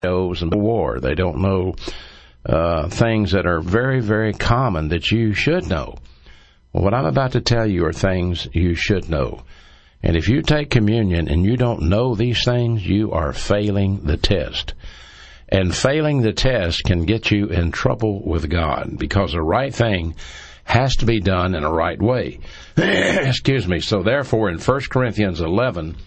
and war. They don't know things that are very, very common that you should know. Well, what I'm about to tell you are things you should know. And if you take communion and you don't know these things, you are failing the test. And failing the test can get you in trouble with God, because the right thing has to be done in a right way. Excuse me. So therefore, in 1 Corinthians 11,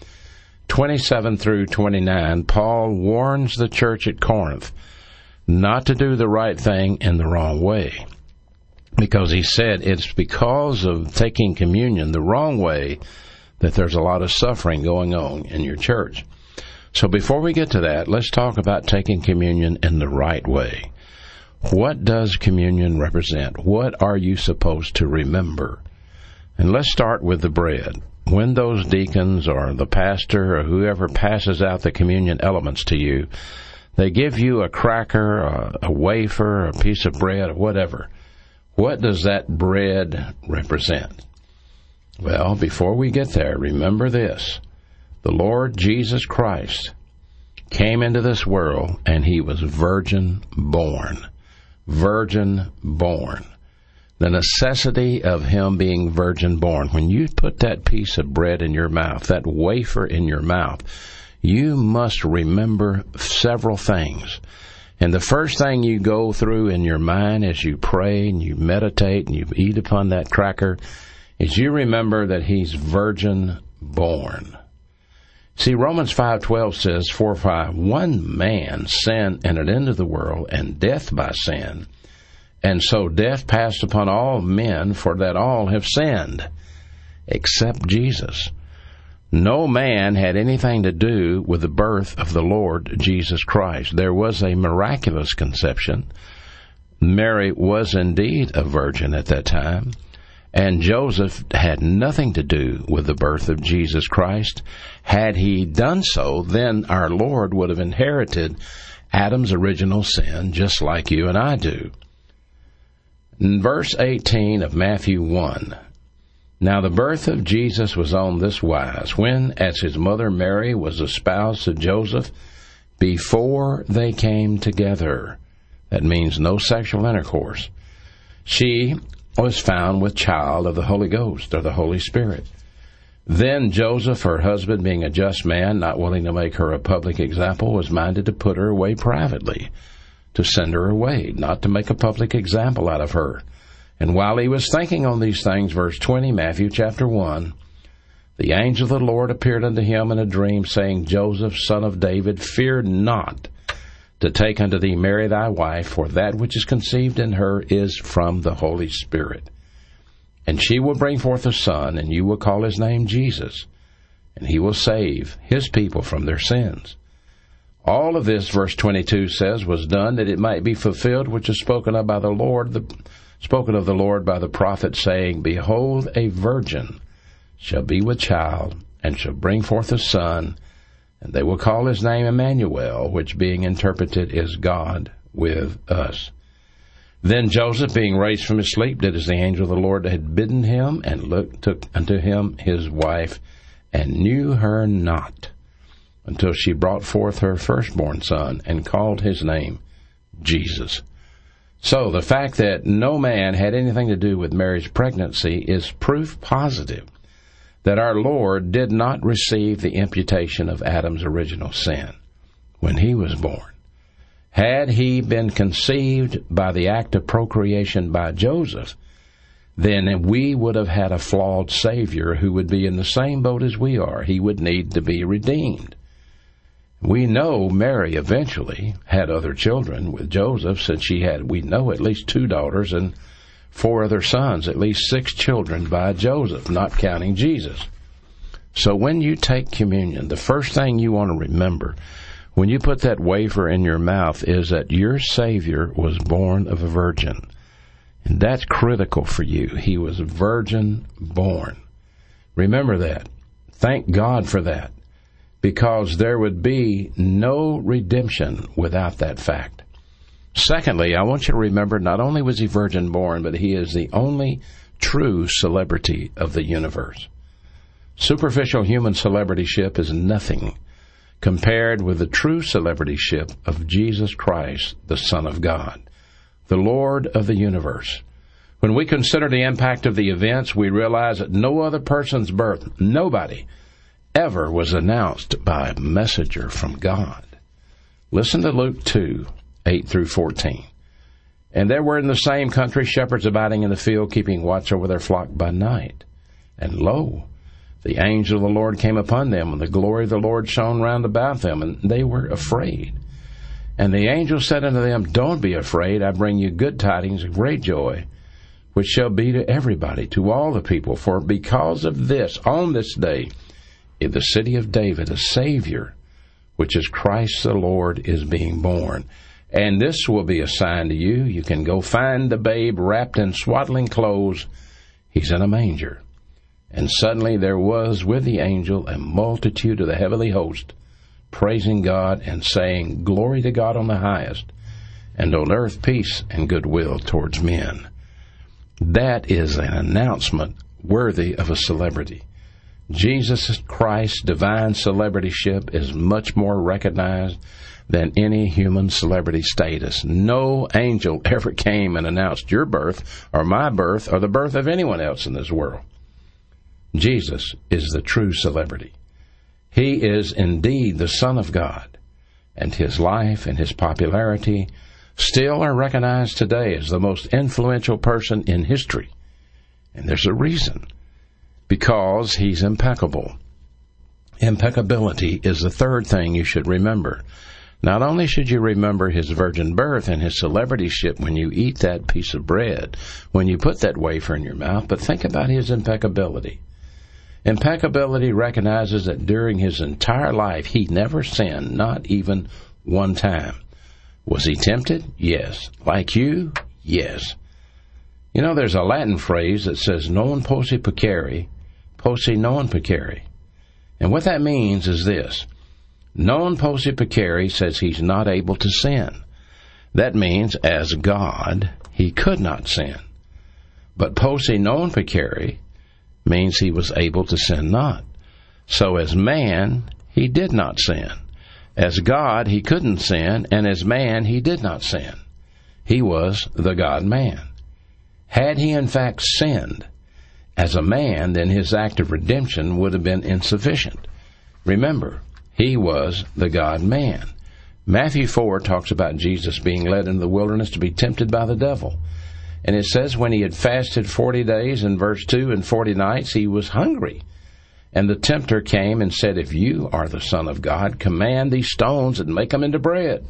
27 through 29, Paul warns the church at Corinth not to do the right thing in the wrong way. Because he said it's because of taking communion the wrong way that there's a lot of suffering going on in your church. So before we get to that, let's talk about taking communion in the right way. What does communion represent? What are you supposed to remember? And let's start with the bread. When those deacons or the pastor or whoever passes out the communion elements to you, they give you a cracker, a wafer, a piece of bread, or whatever. What does that bread represent? Well, before we get there, remember this. The Lord Jesus Christ came into this world, and he was virgin born. Virgin born. The necessity of him being virgin born. When you put that piece of bread in your mouth, that wafer in your mouth, you must remember several things. And the first thing you go through in your mind as you pray and you meditate and you eat upon that cracker is you remember that he's virgin born. See, Romans 5:12 says, "For by one man sin entered into the world, and death by sin. And so death passed upon all men, for that all have sinned, except Jesus." No man had anything to do with the birth of the Lord Jesus Christ. There was a miraculous conception. Mary was indeed a virgin at that time, and Joseph had nothing to do with the birth of Jesus Christ. Had he done so, then our Lord would have inherited Adam's original sin, just like you and I do. In verse 18 of Matthew 1, "Now the birth of Jesus was on this wise, when, as his mother Mary was espoused to Joseph, before they came together," that means no sexual intercourse, "she was found with child of the Holy Ghost," or the Holy Spirit. "Then Joseph, her husband, being a just man, not willing to make her a public example, was minded to put her away privately, to send her away, not to make a public example out of her. And while he was thinking on these things," verse 20, Matthew chapter 1, "the angel of the Lord appeared unto him in a dream, saying, Joseph, son of David, fear not to take unto thee Mary thy wife, for that which is conceived in her is from the Holy Spirit. And she will bring forth a son, and you will call his name Jesus, and he will save his people from their sins. All of this," verse 22 says, "was done that it might be fulfilled, which is spoken of by the Lord, spoken of the Lord by the prophet, saying, Behold, a virgin shall be with child, and shall bring forth a son, and they will call his name Emmanuel, which being interpreted is God with us. Then Joseph, being raised from his sleep, did as the angel of the Lord had bidden him, and took unto him his wife, and knew her not, until she brought forth her firstborn son, and called his name Jesus." So the fact that no man had anything to do with Mary's pregnancy is proof positive that our Lord did not receive the imputation of Adam's original sin when he was born. Had he been conceived by the act of procreation by Joseph, then we would have had a flawed Savior who would be in the same boat as we are. He would need to be redeemed. We know Mary eventually had other children with Joseph, since she had, we know, at least 2 daughters and 4 other sons, at least 6 children by Joseph, not counting Jesus. So when you take communion, the first thing you want to remember when you put that wafer in your mouth is that your Savior was born of a virgin. And that's critical for you. He was virgin born. Remember that. Thank God for that, because there would be no redemption without that fact. Secondly, I want you to remember, not only was he virgin born, but he is the only true celebrity of the universe. Superficial human celebrityship is nothing compared with the true celebrityship of Jesus Christ, the Son of God, the Lord of the universe. When we consider the impact of the events, we realize that no other person's birth, nobody, ever was announced by a messenger from God. Listen to Luke 2, 8 through 14. And there were in the same country shepherds abiding in the field, keeping watch over their flock by night. And lo, the angel of the Lord came upon them, and the glory of the Lord shone round about them, and they were afraid. And the angel said unto them, Don't be afraid, I bring you good tidings of great joy, which shall be to everybody, to all the people. For because of this, on this day, in the city of David, a Savior, which is Christ the Lord, is being born. And this will be a sign to you. You can go find the babe wrapped in swaddling clothes. He's in a manger. And suddenly there was with the angel a multitude of the heavenly host, praising God and saying, Glory to God on the highest, and on earth peace and goodwill towards men. That is an announcement worthy of a celebrity. Jesus Christ's divine celebrityship is much more recognized than any human celebrity status. No angel ever came and announced your birth, or my birth, or the birth of anyone else in this world. Jesus is the true celebrity. He is indeed the Son of God, and his life and his popularity still are recognized today as the most influential person in history. And there's a reason. Because he's impeccable. Impeccability is the third thing you should remember. Not only should you remember his virgin birth and his celebrityship when you eat that piece of bread, when you put that wafer in your mouth, but think about his impeccability. Impeccability recognizes that during his entire life he never sinned, not even one time. Was he tempted? Yes. Like you? Yes. You know, there's a Latin phrase that says, non posse peccare, posse non peccare. And what that means is this. Non posse peccare says he's not able to sin. That means, as God, he could not sin. But posse non peccare means he was able to sin not. So as man, he did not sin. As God, he couldn't sin, and as man, he did not sin. He was the God-man. Had he in fact sinned as a man, then his act of redemption would have been insufficient. Remember, he was the God-man. Matthew 4 talks about Jesus being led into the wilderness to be tempted by the devil. And it says when he had fasted 40 days in verse 2 and 40 nights, he was hungry. And the tempter came and said, If you are the Son of God, command these stones and make them into bread.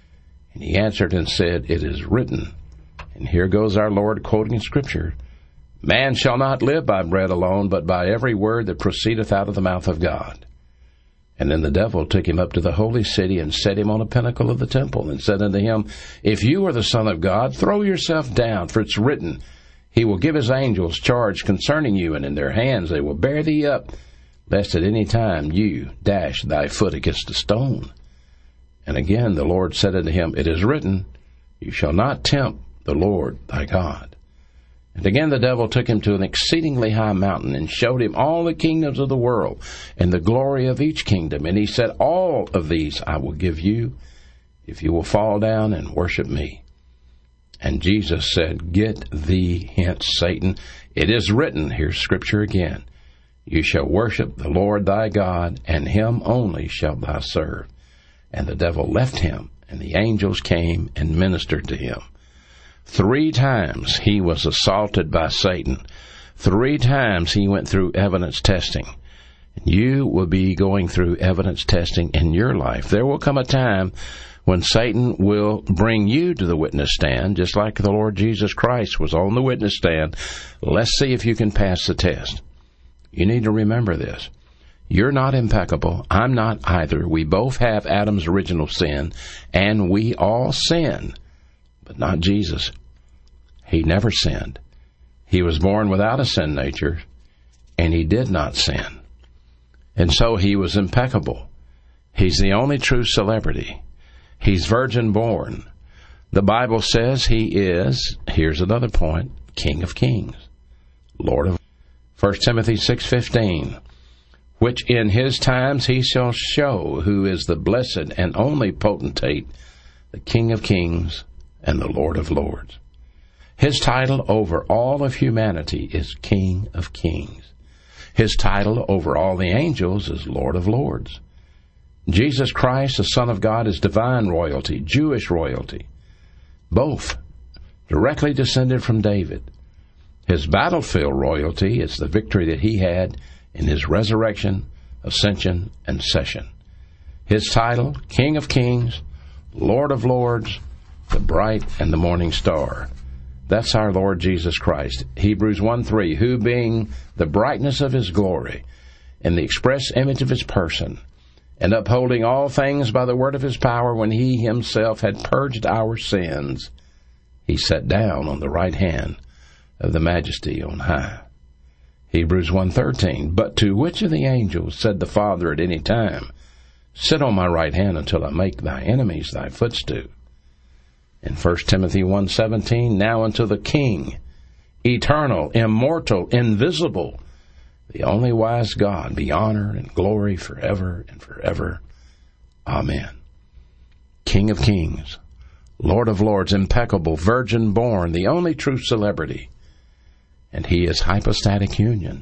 And he answered and said, It is written. And here goes our Lord quoting Scripture. Man shall not live by bread alone, but by every word that proceedeth out of the mouth of God. And then the devil took him up to the holy city and set him on a pinnacle of the temple and said unto him, If you are the Son of God, throw yourself down, for it's written, He will give His angels charge concerning you, and in their hands they will bear thee up, lest at any time you dash thy foot against a stone. And again the Lord said unto him, It is written, You shall not tempt the Lord thy God. And again the devil took him to an exceedingly high mountain and showed him all the kingdoms of the world and the glory of each kingdom. And he said, All of these I will give you if you will fall down and worship me. And Jesus said, Get thee hence, Satan. It is written, here's Scripture again, You shall worship the Lord thy God, and him only shalt thou serve. And the devil left him, and the angels came and ministered to him. 3 times he was assaulted by Satan. 3 times he went through evidence testing. You will be going through evidence testing in your life. There will come a time when Satan will bring you to the witness stand, just like the Lord Jesus Christ was on the witness stand. Let's see if you can pass the test. You need to remember this. You're not impeccable. I'm not either. We both have Adam's original sin, and we all sin. But not Jesus. He never sinned. He was born without a sin nature, and he did not sin. And so he was impeccable. He's the only true celebrity. He's virgin born. The Bible says he is, here's another point, King of Kings, Lord of 1 Timothy 6:15. which in his times he shall show, who is the blessed and only potentate, the King of kings and the Lord of lords. His title over all of humanity is King of kings. His title over all the angels is Lord of lords. Jesus Christ, the Son of God, is divine royalty, Jewish royalty, both directly descended from David. His battlefield royalty is the victory that he had in his resurrection, ascension, and session. His title, King of kings, Lord of lords, the bright and the morning star. That's our Lord Jesus Christ. Hebrews 1:3, who being the brightness of his glory and the express image of his person, and upholding all things by the word of his power, when he himself had purged our sins, he sat down on the right hand of the majesty on high. Hebrews 1:13, but to which of the angels said the Father at any time, sit on my right hand until I make thy enemies thy footstool? In 1 Timothy 1:17, now unto the King, eternal, immortal, invisible, the only wise God, be honor and glory forever and forever. Amen. King of kings, Lord of lords, impeccable, virgin born, the only true celebrity. And he is hypostatic union.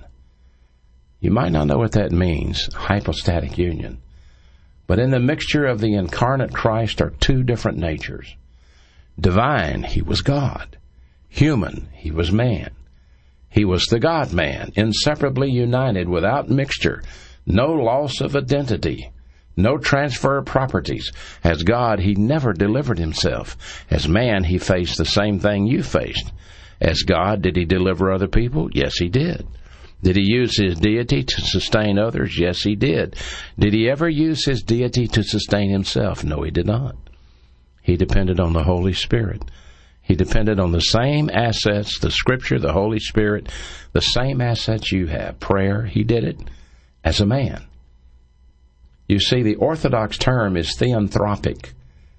You might not know what that means, hypostatic union. But in the mixture of the incarnate Christ are two different natures. Divine, he was God. Human, he was man. He was the God-man, inseparably united, without mixture, no loss of identity, no transfer of properties. As God, he never delivered himself. As man, he faced the same thing you faced. As God, did he deliver other people? Yes, he did. Did he use his deity to sustain others? Yes, he did. Did he ever use his deity to sustain himself? No, he did not. He depended on the Holy Spirit. He depended on the same assets, the Scripture, the Holy Spirit, the same assets you have. Prayer, he did it as a man. You see, the Orthodox term is theanthropic.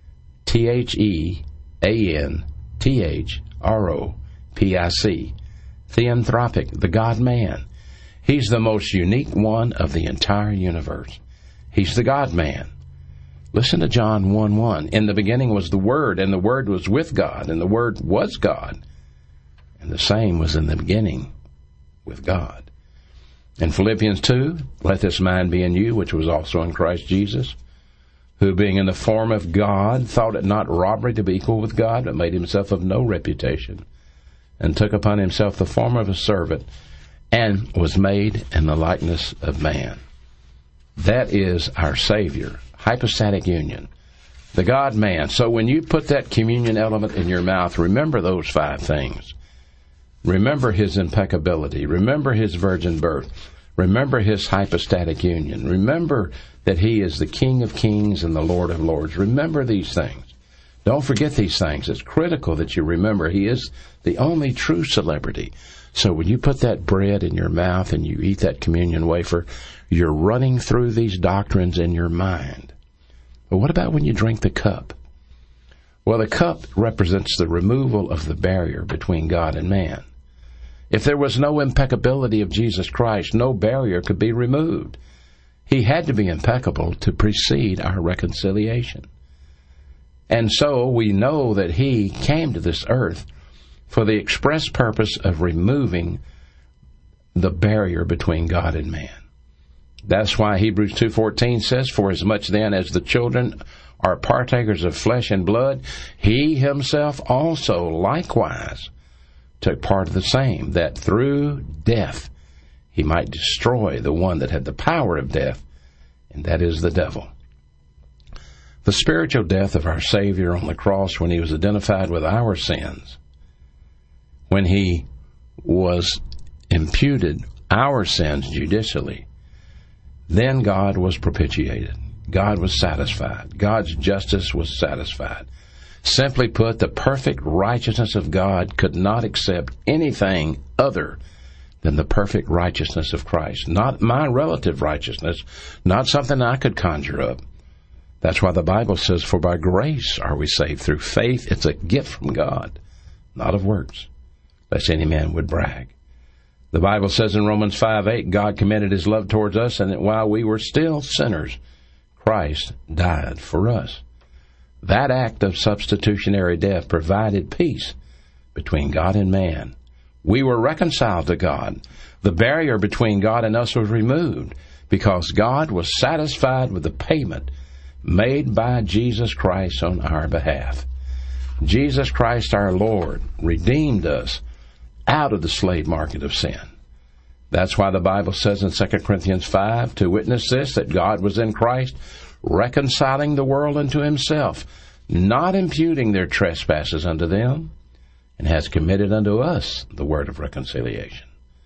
Theanthropic. Theanthropic, the God-man. He's the most unique one of the entire universe. He's the God-man. Listen to John 1:1. In the beginning was the Word, and the Word was with God, and the Word was God. And the same was in the beginning with God. In Philippians 2, let this mind be in you, which was also in Christ Jesus, who being in the form of God, thought it not robbery to be equal with God, but made himself of no reputation, and took upon himself the form of a servant, and was made in the likeness of man. That is our Savior. Hypostatic union, the God-man. So when you put that communion element in your mouth, remember those 5 things. Remember his impeccability. Remember his virgin birth. Remember his hypostatic union. Remember that he is the King of kings and the Lord of lords. Remember these things. Don't forget these things. It's critical that you remember he is the only true celebrity. So when you put that bread in your mouth and you eat that communion wafer, you're running through these doctrines in your mind. But what about when you drink the cup? Well, the cup represents the removal of the barrier between God and man. If there was no impeccability of Jesus Christ, no barrier could be removed. He had to be impeccable to precede our reconciliation. And so we know that he came to this earth for the express purpose of removing the barrier between God and man. That's why Hebrews 2:14 says, for as much then as the children are partakers of flesh and blood, he himself also likewise took part of the same, that through death he might destroy the one that had the power of death, and that is the devil. The spiritual death of our Savior on the cross, when he was identified with our sins, when he was imputed our sins judicially, then God was propitiated. God was satisfied. God's justice was satisfied. Simply put, the perfect righteousness of God could not accept anything other than the perfect righteousness of Christ. Not my relative righteousness, not something I could conjure up. That's why the Bible says, for by grace are we saved through faith. It's a gift from God, not of works, lest any man would brag. The Bible says in Romans 5:8, God commended his love towards us, and that while we were still sinners, Christ died for us. That act of substitutionary death provided peace between God and man. We were reconciled to God. The barrier between God and us was removed because God was satisfied with the payment made by Jesus Christ on our behalf. Jesus Christ our Lord redeemed us out of the slave market of sin. That's why the Bible says in 2 Corinthians 5, to witness this, that God was in Christ, reconciling the world unto himself, not imputing their trespasses unto them, and has committed unto us the word of reconciliation.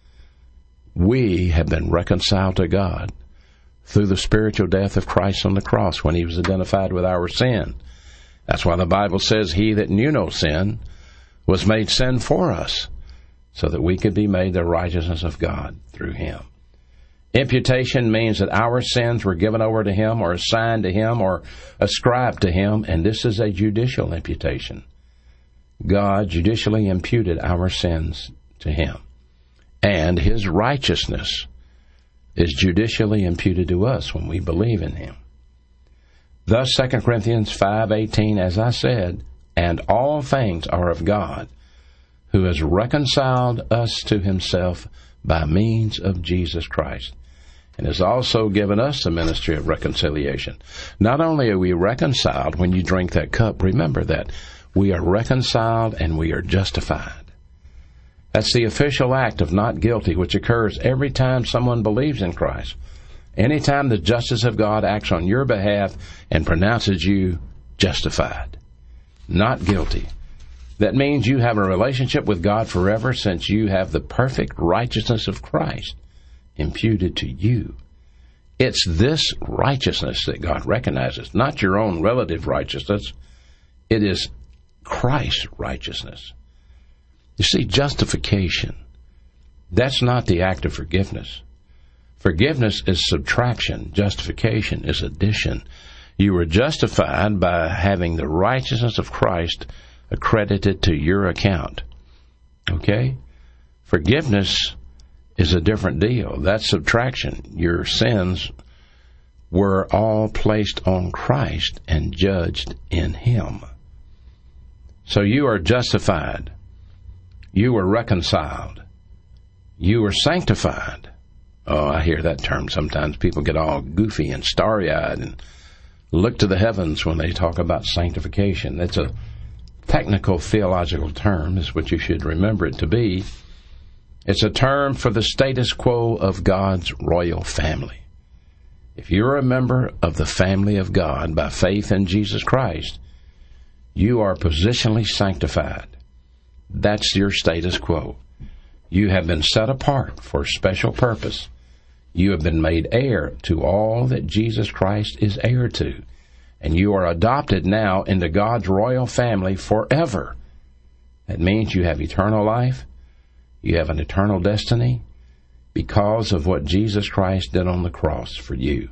We have been reconciled to God through the spiritual death of Christ on the cross when he was identified with our sin. That's why the Bible says, he that knew no sin was made sin for us, so that we could be made the righteousness of God through him. Imputation means that our sins were given over to him or assigned to him or ascribed to him, and this is a judicial imputation. God judicially imputed our sins to him, and his righteousness is judicially imputed to us when we believe in him. Thus, 2 Corinthians 5:18, as I said, and all things are of God, who has reconciled us to himself by means of Jesus Christ, and has also given us the ministry of reconciliation. Not only are we reconciled when you drink that cup, remember that we are reconciled and we are justified. That's the official act of not guilty, which occurs every time someone believes in Christ. Anytime the justice of God acts on your behalf and pronounces you justified, not guilty. That means you have a relationship with God forever, since you have the perfect righteousness of Christ imputed to you. It's this righteousness that God recognizes, not your own relative righteousness. It is Christ's righteousness. You see, justification, that's not the act of forgiveness. Forgiveness is subtraction. Justification is addition. You were justified by having the righteousness of Christ accredited to your account. Okay? Forgiveness is a different deal. That's subtraction. Your sins were all placed on Christ and judged in him. So you are justified. You were reconciled. You were sanctified. Oh, I hear that term. Sometimes people get all goofy and starry-eyed and look to the heavens when they talk about sanctification. It's a technical theological term, is what you should remember it to be. It's a term for the status quo of God's royal family. If you're a member of the family of God by faith in Jesus Christ, you are positionally sanctified. That's your status quo. You have been set apart for a special purpose. You have been made heir to all that Jesus Christ is heir to. And you are adopted now into God's royal family forever. That means you have eternal life. You have an eternal destiny because of what Jesus Christ did on the cross for you.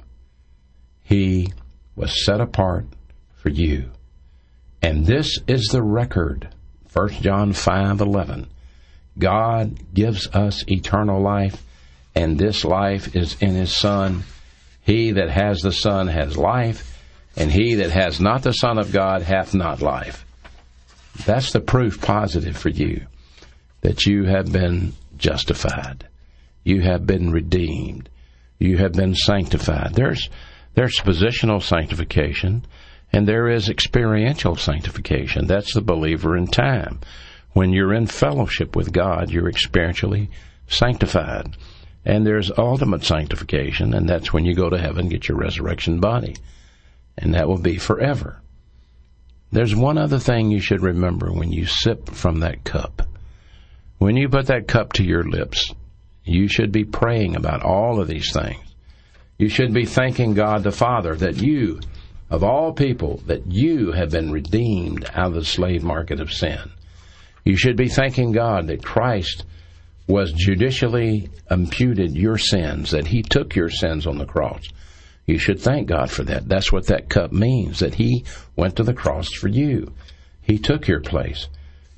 He was set apart for you. And this is the record. 1 John 5:11. God gives us eternal life, and this life is in his Son. He that has the Son has life, and he that has not the Son of God hath not life. That's the proof positive for you that you have been justified. You have been redeemed. You have been sanctified. There's positional sanctification, and there is experiential sanctification. That's the believer in time. When you're in fellowship with God, you're experientially sanctified. And there's ultimate sanctification, and that's when you go to heaven and get your resurrection body. And that will be forever. There's one other thing you should remember when you sip from that cup. When you put that cup to your lips, you should be praying about all of these things. You should be thanking God the Father that you, of all people, that you have been redeemed out of the slave market of sin. You should be thanking God that Christ was judicially imputed your sins, that he took your sins on the cross. You should thank God for that. That's what that cup means, that he went to the cross for you. He took your place.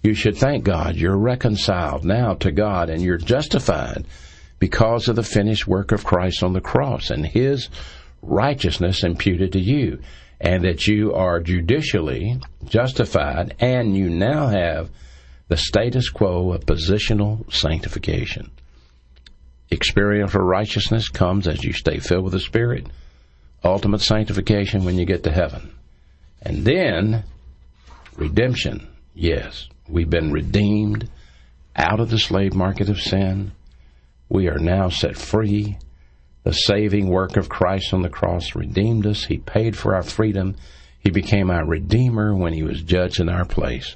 You should thank God. You're reconciled now to God, and you're justified because of the finished work of Christ on the cross and His righteousness imputed to you, and that you are judicially justified, and you now have the status quo of positional sanctification. Experiential righteousness comes as you stay filled with the Spirit. Ultimate sanctification when you get to heaven. And then, redemption. Yes, we've been redeemed out of the slave market of sin. We are now set free. The saving work of Christ on the cross redeemed us. He paid for our freedom. He became our Redeemer when He was judged in our place.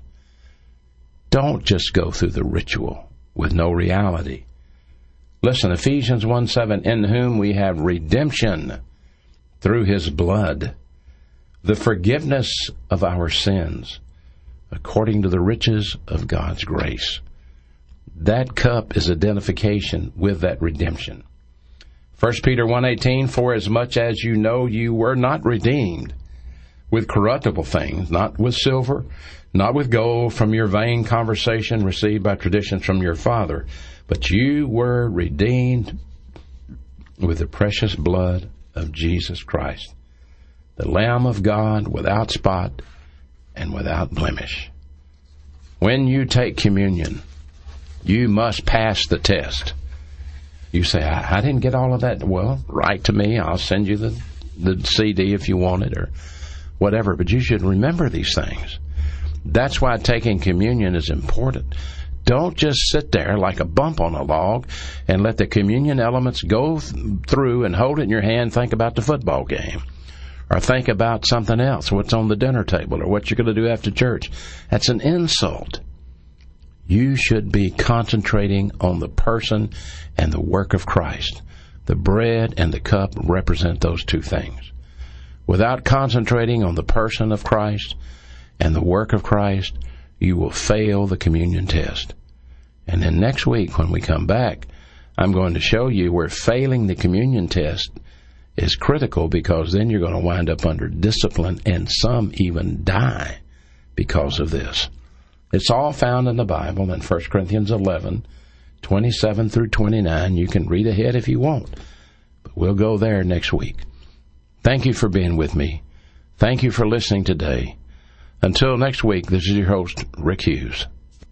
Don't just go through the ritual with no reality. Listen, Ephesians 1:7, in whom we have redemption through His blood, the forgiveness of our sins, according to the riches of God's grace. That cup is identification with that redemption. 1 Peter 1:18, for as much as you know you were not redeemed with corruptible things, not with silver, not with gold from your vain conversation received by traditions from your father, but you were redeemed with the precious blood of Jesus Christ, the Lamb of God, without spot and without blemish. When you take communion, you must pass the test. You say, I didn't get all of that. Well, write to me. I'll send you the CD if you want it or whatever. But you should remember these things. That's why taking communion is important. Don't just sit there like a bump on a log and let the communion elements go through and hold it in your hand, think about the football game, or think about something else, what's on the dinner table, or what you're going to do after church. That's an insult. You should be concentrating on the person and the work of Christ. The bread and the cup represent those two things. Without concentrating on the person of Christ and the work of Christ, you will fail the communion test. And then next week when we come back, I'm going to show you where failing the communion test is critical, because then you're going to wind up under discipline, and some even die because of this. It's all found in the Bible in 1 Corinthians 11, 27 through 29. You can read ahead if you want, but we'll go there next week. Thank you for being with me. Thank you for listening today. Until next week, this is your host, Rick Hughes.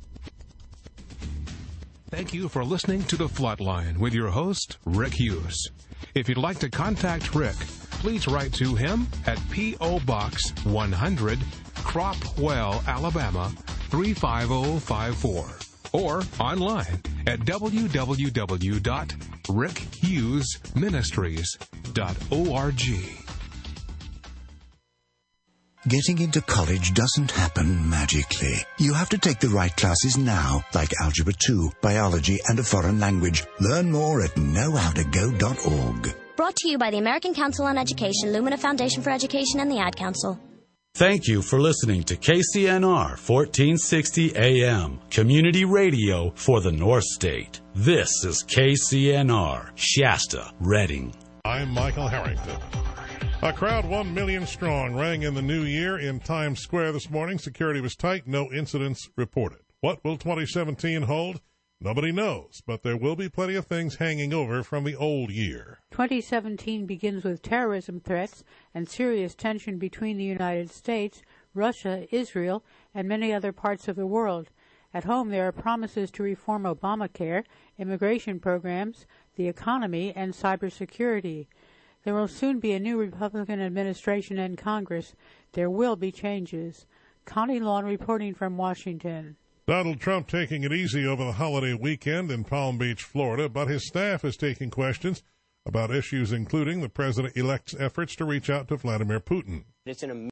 Thank you for listening to The Floodline with your host, Rick Hughes. If you'd like to contact Rick, please write to him at P.O. Box 100, Cropwell, Alabama, 35054, or online at www.rickhughesministries.org. Getting into college doesn't happen magically. You have to take the right classes now, like Algebra 2, Biology, and a foreign language. Learn more at knowhowtogo.org. Brought to you by the American Council on Education, Lumina Foundation for Education, and the Ad Council. Thank you for listening to KCNR 1460 AM, community radio for the North State. This is KCNR, Shasta, Redding. I'm Michael Harrington. A crowd 1 million strong rang in the new year in Times Square this morning. Security was tight, no incidents reported. What will 2017 hold? Nobody knows, but there will be plenty of things hanging over from the old year. 2017 begins with terrorism threats and serious tension between the United States, Russia, Israel, and many other parts of the world. At home, there are promises to reform Obamacare, immigration programs, the economy, and cybersecurity. There will soon be a new Republican administration and Congress. There will be changes. Connie Lawn reporting from Washington. Donald Trump taking it easy over the holiday weekend in Palm Beach, Florida, but his staff is taking questions about issues including the president-elect's efforts to reach out to Vladimir Putin. It's an